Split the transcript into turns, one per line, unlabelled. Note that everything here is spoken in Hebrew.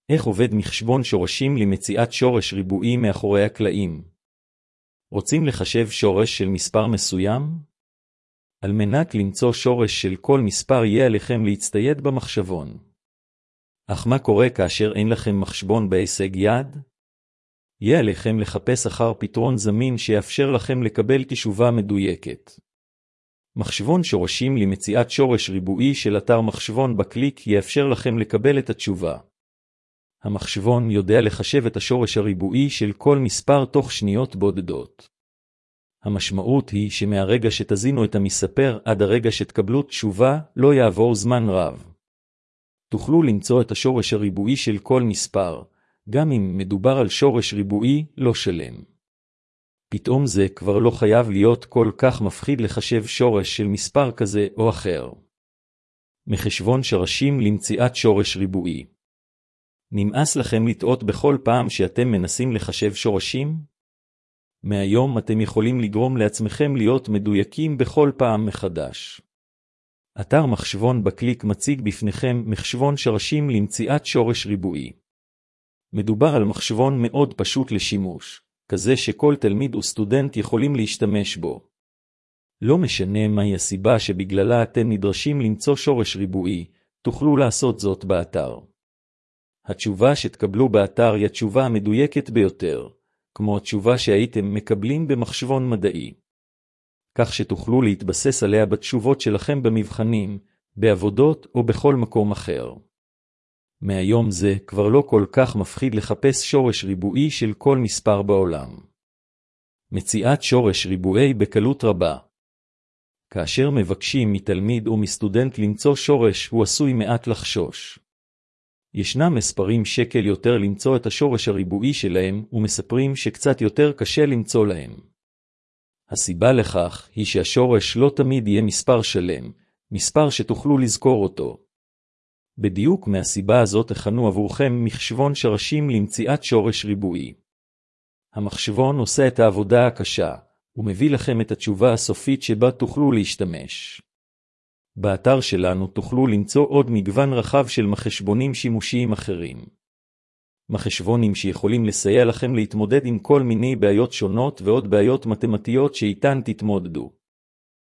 איך עובד מחשבון שורשים למציאת שורש ריבועי מאחורי הקלעים? רוצים לחשב שורש של מספר מסוים? על מנת למצוא שורש של כל מספר יהיה עליכם להצטייד במחשבון. אך מה קורה כאשר אין לכם מחשבון בהישג יד? יהיה עליכם לחפש אחר פתרון זמין שיאפשר לכם לקבל תשובה מדויקת. מחשבון שורשים למציאת שורש ריבועי של אתר מחשבון בקליק יאפשר לכם לקבל את התשובה. המחשבון יודע לחשב את השורש הריבועי של כל מספר תוך שניות בודדות. המשמעות היא שמהרגע שתזינו את המספר עד הרגע שתקבלו תשובה לא יעבור זמן רב. תוכלו למצוא את השורש הריבועי של כל מספר, גם אם מדובר על שורש ריבועי לא שלם. פתאום זה כבר לא חייב להיות כל כך מפחיד לחשב שורש של מספר כזה או אחר. מחשבון שורשים למציאת שורש ריבועי. נמאס לכם לטעות בכל פעם שאתם מנסים לחשב שורשים? מהיום אתם יכולים לגרום לעצמכם להיות מדויקים בכל פעם מחדש. אתר מחשבון בקליק מציג בפניכם מחשבון שורשים למציאת שורש ריבועי. מדובר על מחשבון מאוד פשוט לשימוש, כזה שכל תלמיד וסטודנט יכולים להשתמש בו. לא משנה מהי הסיבה שבגללה אתם נדרשים למצוא שורש ריבועי, תוכלו לעשות זאת באתר. התשובה שתקבלו באתר היא התשובה המדויקת ביותר, כמו התשובה שהייתם מקבלים במחשבון מדעי. כך שתוכלו להתבסס עליה בתשובות שלכם במבחנים, בעבודות או בכל מקום אחר. מהיום זה כבר לא כל כך מפחיד לחפש שורש ריבועי של כל מספר בעולם. מציאת שורש ריבועי בקלות רבה. כאשר מבקשים מתלמיד או מסטודנט למצוא שורש, הוא עשוי מעט לחשוש. ישנם מספרים שקל יותר למצוא את השורש הריבועי שלהם, ומספרים שקצת יותר קשה למצוא להם. הסיבה לכך היא שהשורש לא תמיד יהיה מספר שלם, מספר שתוכלו לזכור אותו. בדיוק מהסיבה הזאת הכנו עבורכם מחשבון שורשים למציאת שורש ריבועי. המחשבון עושה את העבודה הקשה, ומביא לכם את התשובה הסופית שבה תוכלו להשתמש. באתר שלנו תוכלו למצוא עוד מגוון רחב של מחשבונים שימושיים אחרים. מחשבונים שיכולים לסייע לכם להתמודד עם כל מיני בעיות שונות ועוד בעיות מתמטיות שאיתן תתמודדו.